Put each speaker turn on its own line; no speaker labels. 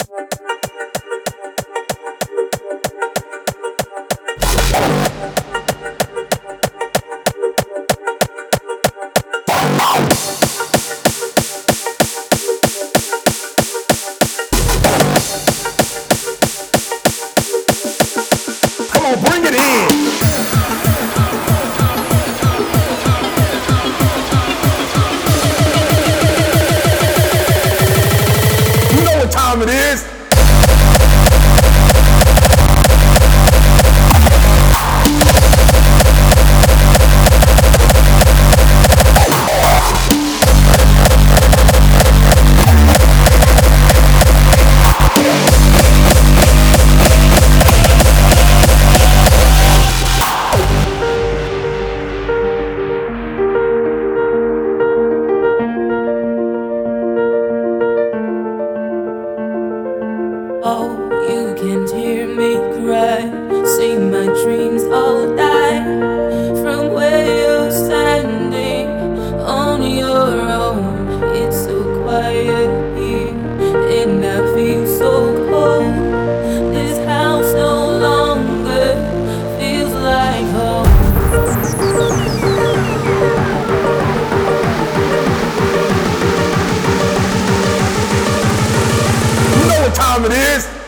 Come on, bring it in. You know what time it is.
Oh, you can't hear me cry. See my dreams all die. From where you're standing on your own, it's so quiet here, and I feel so cold. This house no longer feels like home.
You know what time it is.